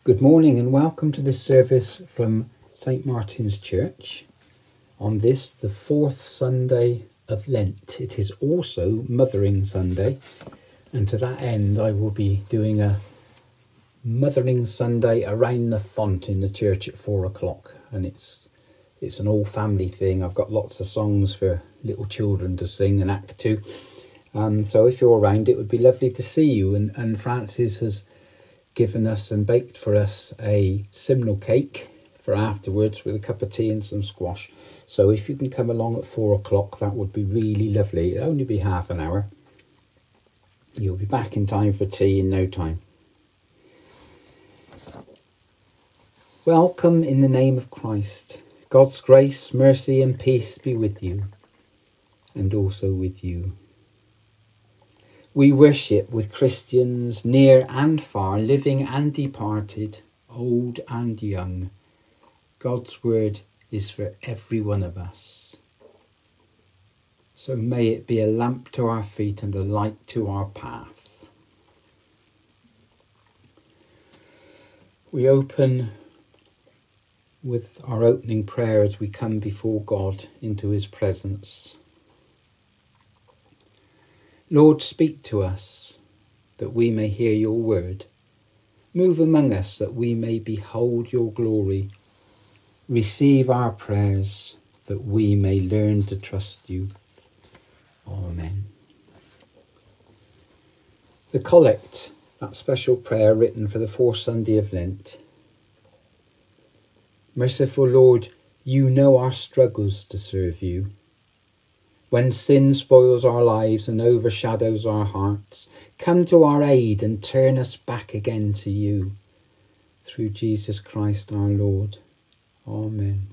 Good morning and welcome to this service from St Martin's Church on this, the fourth Sunday of Lent. It is also Mothering Sunday, and to that end I will be doing a Mothering Sunday around the font in the church at 4 o'clock, and it's an all family thing. I've got lots of songs for little children to sing and act to, so if you're around it would be lovely to see you. And Francis has given us and baked for us a simnel cake for afterwards with a cup of tea and some squash. So if you can come along at 4 o'clock, that would be really lovely. It'll only be half an hour. You'll be back in time for tea in no time. Welcome in the name of Christ. God's grace, mercy and peace be with you, and also with you. We worship with Christians near and far, living and departed, old and young. God's word is for every one of us. So may it be a lamp to our feet and a light to our path. We open with our opening prayer as we come before God into his presence. Lord, speak to us, that we may hear your word. Move among us, that we may behold your glory. Receive our prayers, that we may learn to trust you. Amen. The Collect, that special prayer written for the fourth Sunday of Lent. Merciful Lord, you know our struggles to serve you. When sin spoils our lives and overshadows our hearts, come to our aid and turn us back again to you. Through Jesus Christ our Lord. Amen.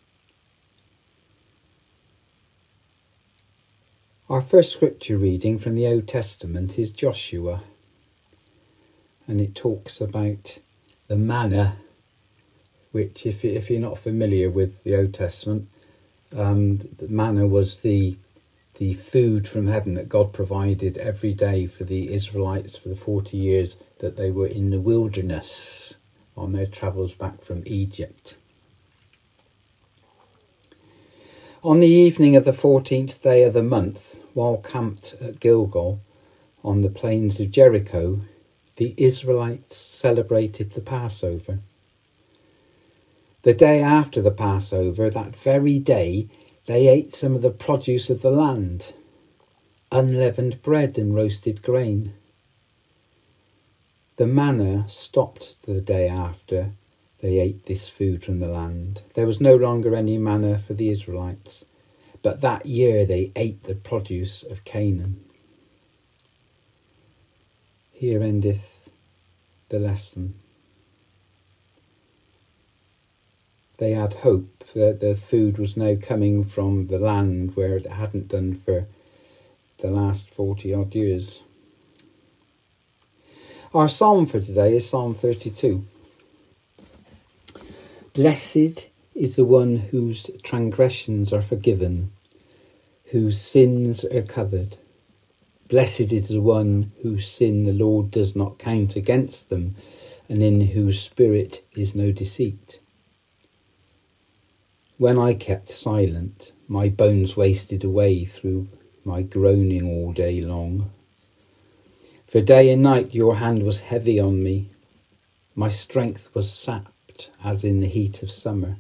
Our first scripture reading from the Old Testament is Joshua, and it talks about the manna, which if you're not familiar with the Old Testament, the manna was the food from heaven that God provided every day for the Israelites for the 40 years that they were in the wilderness on their travels back from Egypt. On the evening of the 14th day of the month, while camped at Gilgal on the plains of Jericho, the Israelites celebrated the Passover. The day after the Passover, that very day, they ate some of the produce of the land, unleavened bread and roasted grain. The manna stopped the day after they ate this food from the land. There was no longer any manna for the Israelites, but that year they ate the produce of Canaan. Here endeth the lesson. They had hope that the food was now coming from the land where it hadn't done for the last 40 odd years. Our psalm for today is Psalm 32. Blessed is the one whose transgressions are forgiven, whose sins are covered. Blessed is the one whose sin the Lord does not count against them, and in whose spirit is no deceit. When I kept silent, my bones wasted away through my groaning all day long. For day and night your hand was heavy on me. My strength was sapped as in the heat of summer.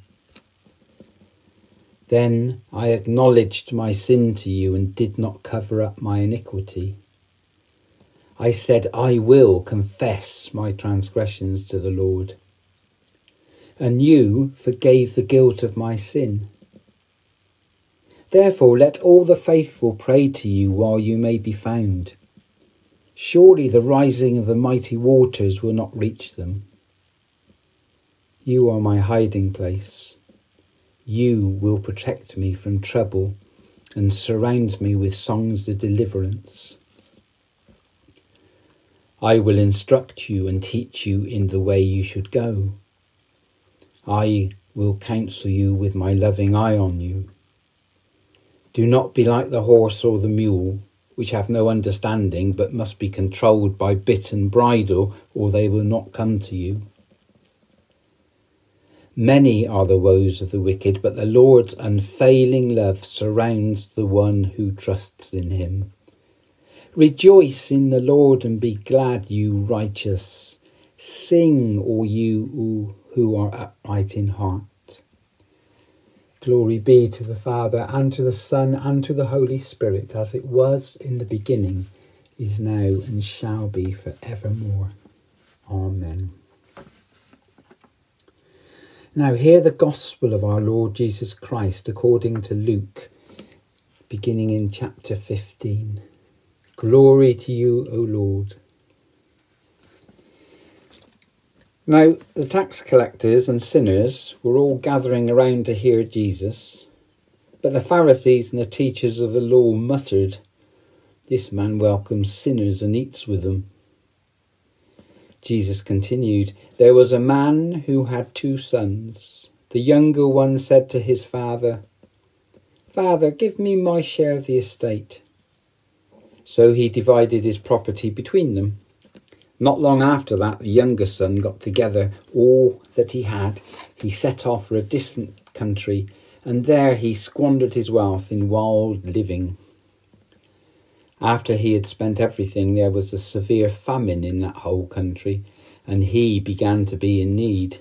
Then I acknowledged my sin to you and did not cover up my iniquity. I said, I will confess my transgressions to the Lord. And you forgave the guilt of my sin. Therefore let all the faithful pray to you while you may be found. Surely the rising of the mighty waters will not reach them. You are my hiding place. You will protect me from trouble and surround me with songs of deliverance. I will instruct you and teach you in the way you should go. I will counsel you with my loving eye on you. Do not be like the horse or the mule, which have no understanding, but must be controlled by bit and bridle, or they will not come to you. Many are the woes of the wicked, but the Lord's unfailing love surrounds the one who trusts in him. Rejoice in the Lord and be glad, you righteous. Sing, all you who are upright in heart. Glory be to the Father, and to the Son, and to the Holy Spirit, as it was in the beginning, is now, and shall be for evermore. Amen. Now hear the gospel of our Lord Jesus Christ according to Luke, beginning in chapter 15. Glory to you, O Lord. Now the tax collectors and sinners were all gathering around to hear Jesus, but the Pharisees and the teachers of the law muttered, "This man welcomes sinners and eats with them." Jesus continued, "There was a man who had 2 sons. The younger one said to his father, 'Father, give me my share of the estate.' So he divided his property between them. Not long after that, the younger son got together all that he had. He set off for a distant country, and there he squandered his wealth in wild living. After he had spent everything, there was a severe famine in that whole country, and he began to be in need.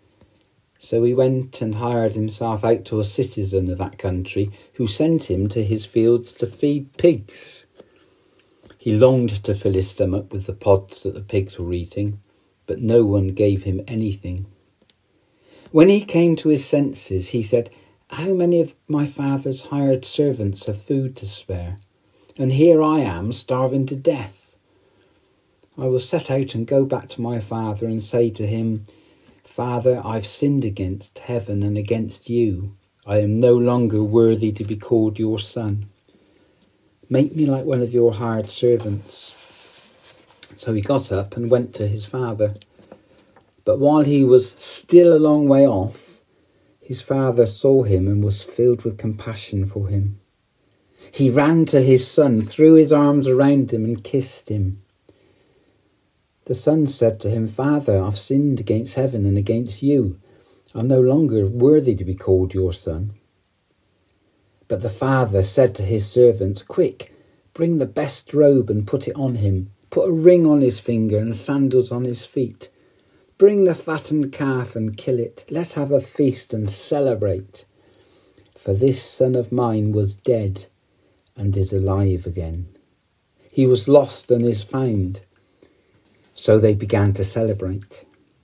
So he went and hired himself out to a citizen of that country, who sent him to his fields to feed pigs. He longed to fill his stomach with the pods that the pigs were eating, but no one gave him anything. When he came to his senses, he said, 'How many of my father's hired servants have food to spare? And here I am starving to death. I will set out and go back to my father and say to him, Father, I've sinned against heaven and against you. I am no longer worthy to be called your son. Make me like one of your hired servants.' So he got up and went to his father. But while he was still a long way off, his father saw him and was filled with compassion for him. He ran to his son, threw his arms around him and kissed him. The son said to him, 'Father, I've sinned against heaven and against you. I'm no longer worthy to be called your son.' But the father said to his servants, 'Quick, bring the best robe and put it on him. Put a ring on his finger and sandals on his feet. Bring the fattened calf and kill it. Let's have a feast and celebrate. For this son of mine was dead and is alive again. He was lost and is found.' So they began to celebrate.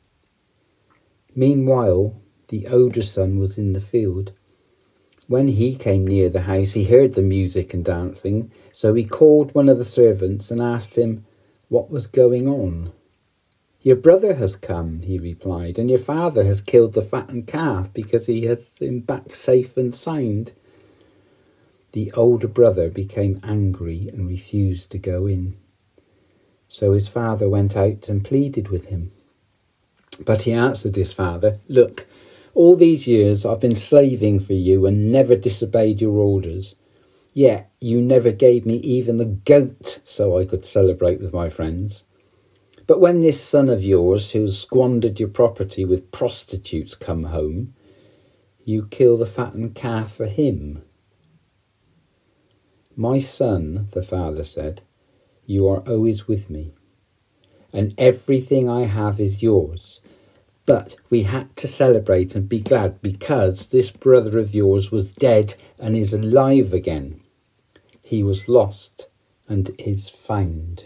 Meanwhile, the older son was in the field. When he came near the house, he heard the music and dancing. So he called one of the servants and asked him what was going on. 'Your brother has come,' he replied, 'and your father has killed the fattened calf because he has him back safe and sound.' The older brother became angry and refused to go in. So his father went out and pleaded with him. But he answered his father, 'Look, all these years I've been slaving for you and never disobeyed your orders. Yet you never gave me even the goat so I could celebrate with my friends. But when this son of yours, who has squandered your property with prostitutes, come home, you kill the fattened calf for him.' 'My son,' the father said, 'you are always with me, and everything I have is yours. But we had to celebrate and be glad because this brother of yours was dead and is alive again. He was lost and is found.'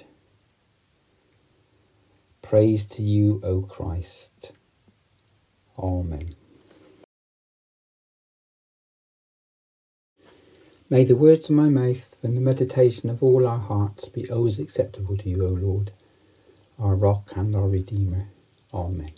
Praise to you, O Christ. Amen. May the words of my mouth and the meditation of all our hearts be always acceptable to you, O Lord, our rock and our Redeemer. Amen.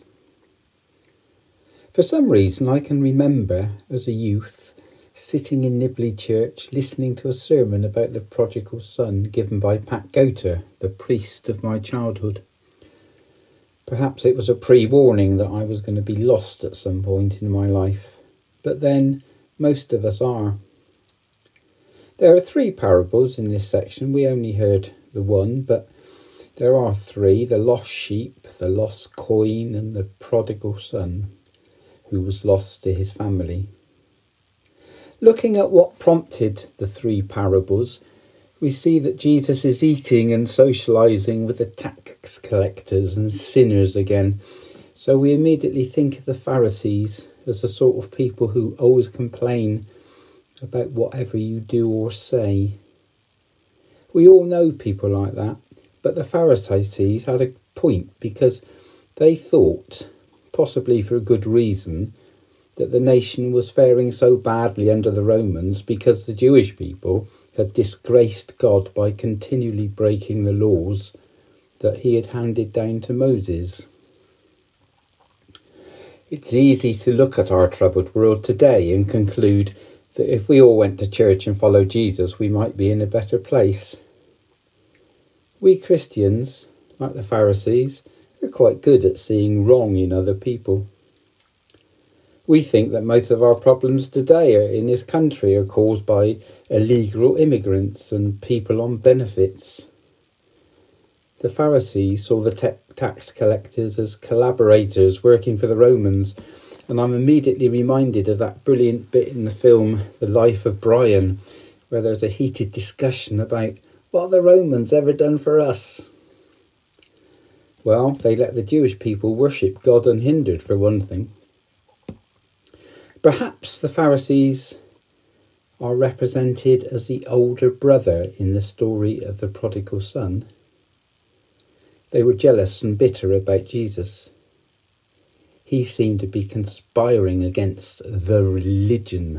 For some reason I can remember as a youth sitting in Nibley Church listening to a sermon about the prodigal son given by Pat Goter, the priest of my childhood. Perhaps it was a pre-warning that I was going to be lost at some point in my life, but then most of us are. There are 3 parables in this section. We only heard the one, but there are 3, the lost sheep, the lost coin and the prodigal son, who was lost to his family. Looking at what prompted the three parables, we see that Jesus is eating and socialising with the tax collectors and sinners again. So we immediately think of the Pharisees as the sort of people who always complain about whatever you do or say. We all know people like that, but the Pharisees had a point because they thought, possibly for a good reason, that the nation was faring so badly under the Romans because the Jewish people had disgraced God by continually breaking the laws that he had handed down to Moses. It's easy to look at our troubled world today and conclude that if we all went to church and followed Jesus, we might be in a better place. We Christians, like the Pharisees, are quite good at seeing wrong in other people. We think that most of our problems today in this country are caused by illegal immigrants and people on benefits. The Pharisees saw the tax collectors as collaborators working for the Romans, and I'm immediately reminded of that brilliant bit in the film The Life of Brian, where there's a heated discussion about what the Romans ever done for us. Well, they let the Jewish people worship God unhindered, for one thing. Perhaps the Pharisees are represented as the older brother in the story of the prodigal son. They were jealous and bitter about Jesus. He seemed to be conspiring against the religion.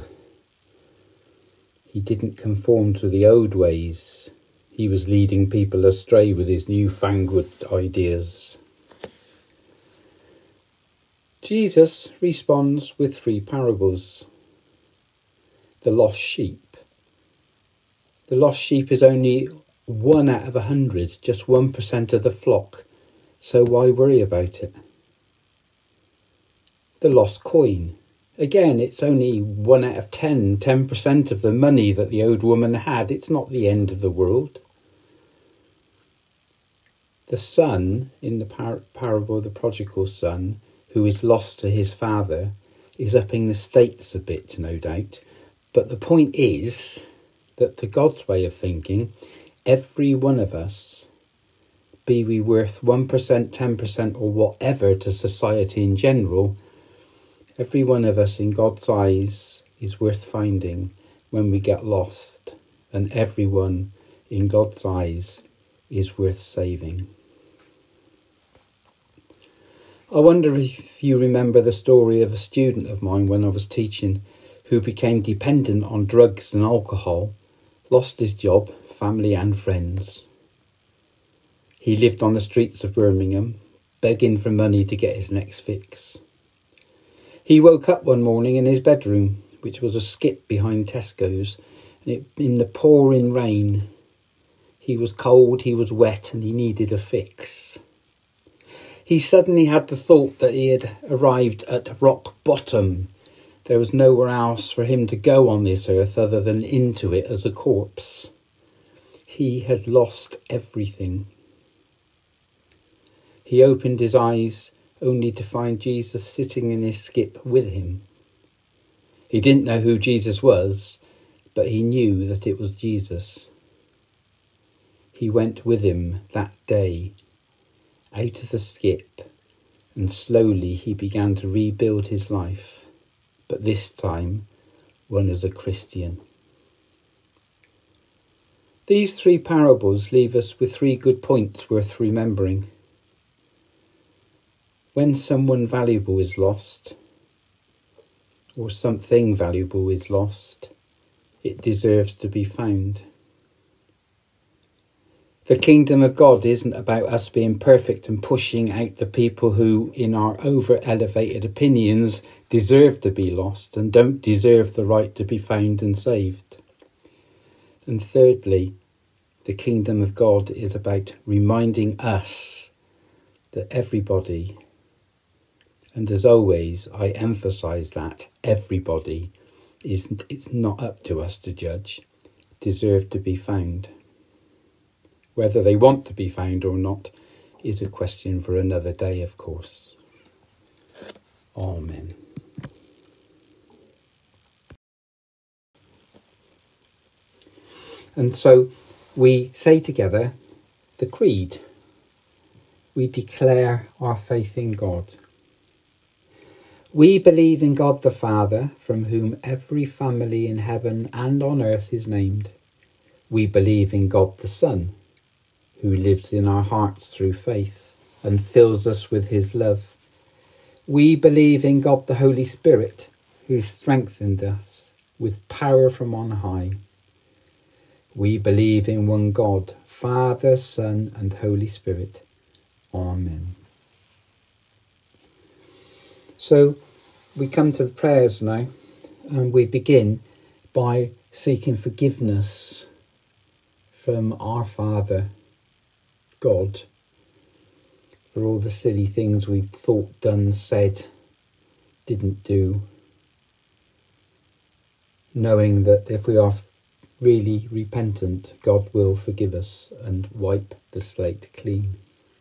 He didn't conform to the old ways. He was leading people astray with his newfangled ideas. Jesus responds with three parables. The lost sheep. The lost sheep is only 1 out of 100, just 1% of the flock, so why worry about it? The lost coin. Again, it's only 1 out of 10% of the money that the old woman had. It's not the end of the world. The son, in the parable of the prodigal son, who is lost to his father, is upping the stakes a bit, no doubt. But the point is that to God's way of thinking, every one of us, be we worth 1%, 10% or whatever to society in general, every one of us in God's eyes is worth finding when we get lost, and everyone in God's eyes is worth saving. I wonder if you remember the story of a student of mine when I was teaching who became dependent on drugs and alcohol, lost his job, family and friends. He lived on the streets of Birmingham, begging for money to get his next fix. He woke up one morning in his bedroom, which was a skip behind Tesco's, and in the pouring rain. He was cold, he was wet, and he needed a fix. He suddenly had the thought that he had arrived at rock bottom. There was nowhere else for him to go on this earth other than into it as a corpse. He had lost everything. He opened his eyes only to find Jesus sitting in his skip with him. He didn't know who Jesus was, but he knew that it was Jesus. He went with him that day, out of the skip, and slowly he began to rebuild his life, but this time one as a Christian. These three parables leave us with 3 good points worth remembering. When someone valuable is lost, or something valuable is lost, it deserves to be found. The kingdom of God isn't about us being perfect and pushing out the people who, in our over-elevated opinions, deserve to be lost and don't deserve the right to be found and saved. And thirdly, the kingdom of God is about reminding us that everybody, and as always, I emphasise that everybody, it's not up to us to judge, deserve to be found. Whether they want to be found or not is a question for another day, of course. Amen. And so we say together the Creed. We declare our faith in God. We believe in God the Father, from whom every family in heaven and on earth is named. We believe in God the Son, who lives in our hearts through faith and fills us with his love. We believe in God the Holy Spirit, who strengthened us with power from on high. We believe in one God, Father, Son, and Holy Spirit. Amen. So we come to the prayers now, and we begin by seeking forgiveness from our Father, God, for all the silly things we've thought, done, said, didn't do, knowing that if we are really repentant, God will forgive us and wipe the slate clean.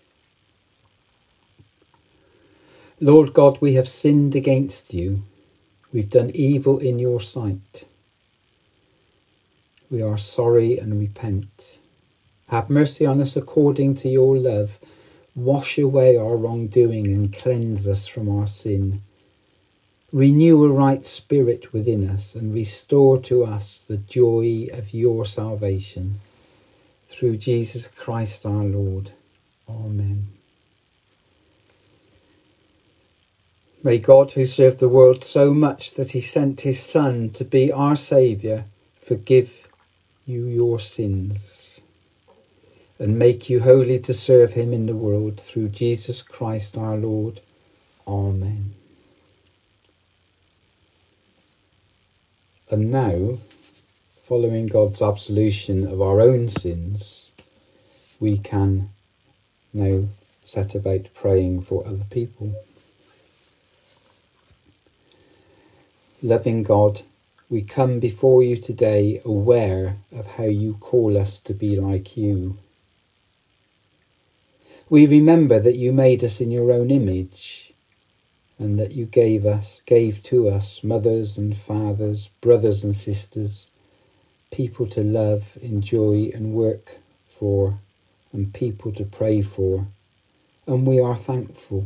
Lord God, we have sinned against you. We've done evil in your sight. We are sorry and repent. Have mercy on us according to your love. Wash away our wrongdoing and cleanse us from our sin. Renew a right spirit within us and restore to us the joy of your salvation. Through Jesus Christ our Lord. Amen. May God, who served the world so much that he sent his Son to be our Saviour, forgive you your sins and make you holy to serve him in the world, through Jesus Christ our Lord. Amen. And now, following God's absolution of our own sins, we can now set about praying for other people. Loving God, we come before you today aware of how you call us to be like you. We remember that you made us in your own image, and that you gave to us mothers and fathers, brothers and sisters, people to love, enjoy and work for, and people to pray for, and we are thankful.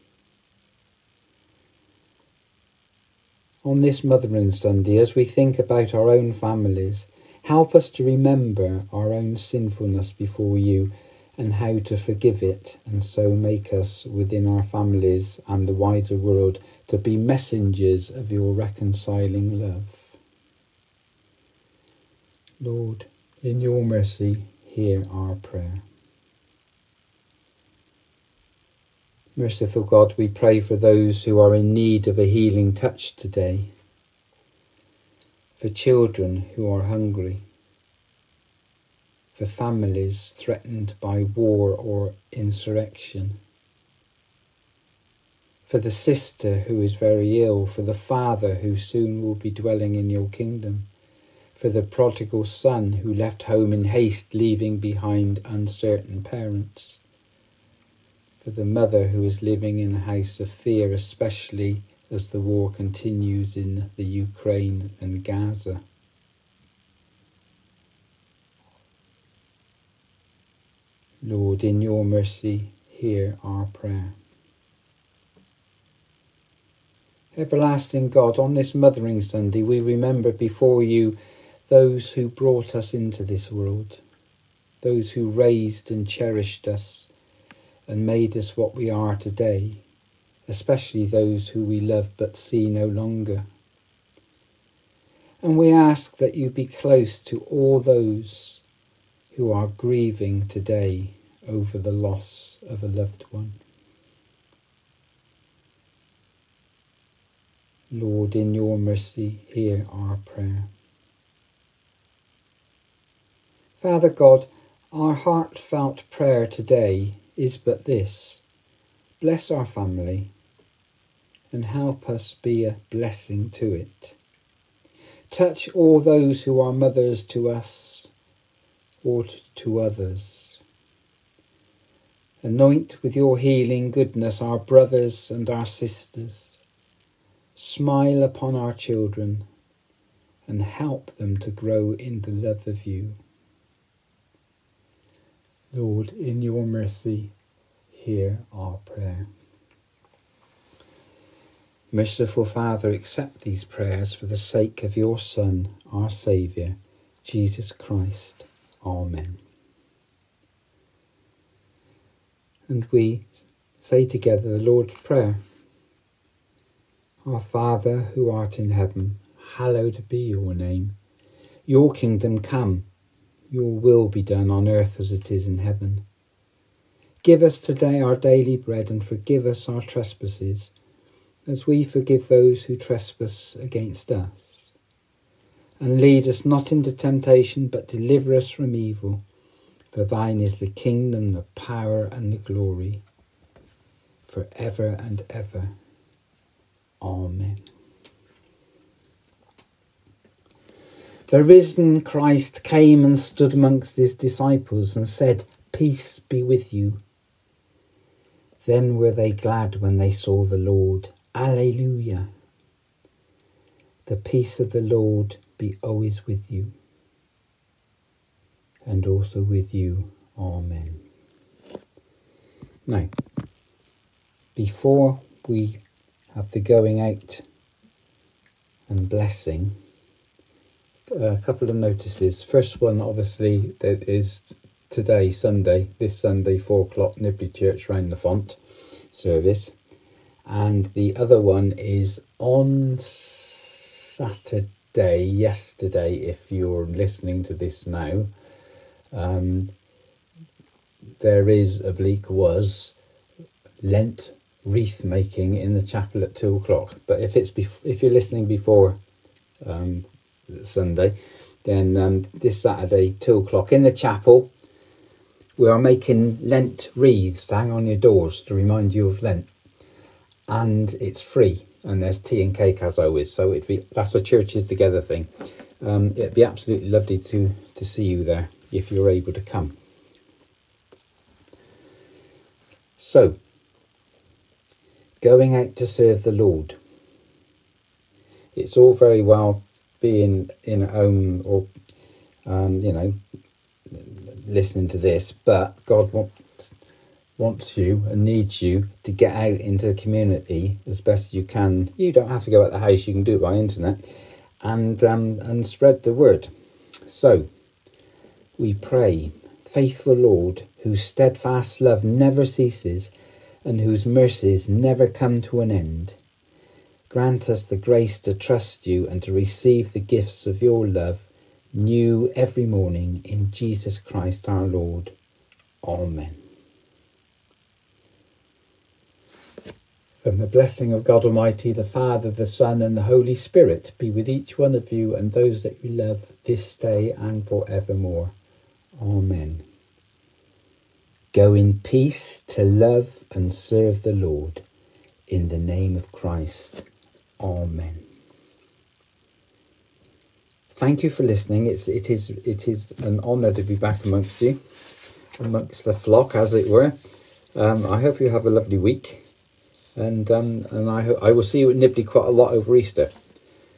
On this Mothering Sunday, as we think about our own families, help us to remember our own sinfulness before you and how to forgive it, and so make us within our families and the wider world to be messengers of your reconciling love. Lord, in your mercy, hear our prayer. Merciful God, we pray for those who are in need of a healing touch today, for children who are hungry, for families threatened by war or insurrection, for the sister who is very ill, for the father who soon will be dwelling in your kingdom, for the prodigal son who left home in haste, leaving behind uncertain parents, for the mother who is living in a house of fear, especially as the war continues in the Ukraine and Gaza. Lord, in your mercy, hear our prayer. Everlasting God, on this Mothering Sunday, we remember before you those who brought us into this world, those who raised and cherished us and made us what we are today, especially those who we love but see no longer. And we ask that you be close to all those who are grieving today over the loss of a loved one. Lord, in your mercy, hear our prayer. Father God, our heartfelt prayer today is but this: bless our family and help us be a blessing to it. Touch all those who are mothers to us or to others. Anoint with your healing goodness our brothers and our sisters. Smile upon our children and help them to grow in the love of you. Lord, in your mercy, hear our prayer. Merciful Father, accept these prayers for the sake of your Son, our Saviour, Jesus Christ. Amen. And we say together the Lord's Prayer. Our Father, who art in heaven, hallowed be your name. Your kingdom come, your will be done on earth as it is in heaven. Give us today our daily bread, and forgive us our trespasses, as we forgive those who trespass against us. And lead us not into temptation, but deliver us from evil. For thine is the kingdom, the power, and the glory, for ever and ever. Amen. The risen Christ came and stood amongst his disciples and said, "Peace be with you." Then were they glad when they saw the Lord. Alleluia. The peace of the Lord be always with you, and also with you. Amen. Now, before we have the going out and blessing, a couple of notices. First one, obviously, that is today, Sunday, this Sunday, 4 o'clock, Nibley Church, round the font service. And the other one is on Saturday, yesterday, if you're listening to this now, there was Lent wreath making in the chapel at 2 o'clock. But if you're listening before Sunday, then this Saturday, 2 o'clock in the chapel, we are making Lent wreaths to hang on your doors to remind you of Lent. And it's free, and there's tea and cake as always, so that's a churches together thing. It'd be absolutely lovely to see you there if you're able to come. So, going out to serve the Lord. It's all very well being in a home or listening to this, but God wants you and needs you to get out into the community as best you can. You don't have to go out the house, you can do it by internet, and spread the word. So we pray, faithful Lord, whose steadfast love never ceases and whose mercies never come to an end, grant us the grace to trust you and to receive the gifts of your love new every morning, in Jesus Christ our Lord. Amen. And the blessing of God Almighty, the Father, the Son, and the Holy Spirit be with each one of you and those that you love this day and forevermore. Amen. Go in peace to love and serve the Lord, in the name of Christ. Amen. Thank you for listening. It is an honour to be back amongst you, amongst the flock, as it were. I hope you have a lovely week. And I will see you at Nibley quite a lot over Easter.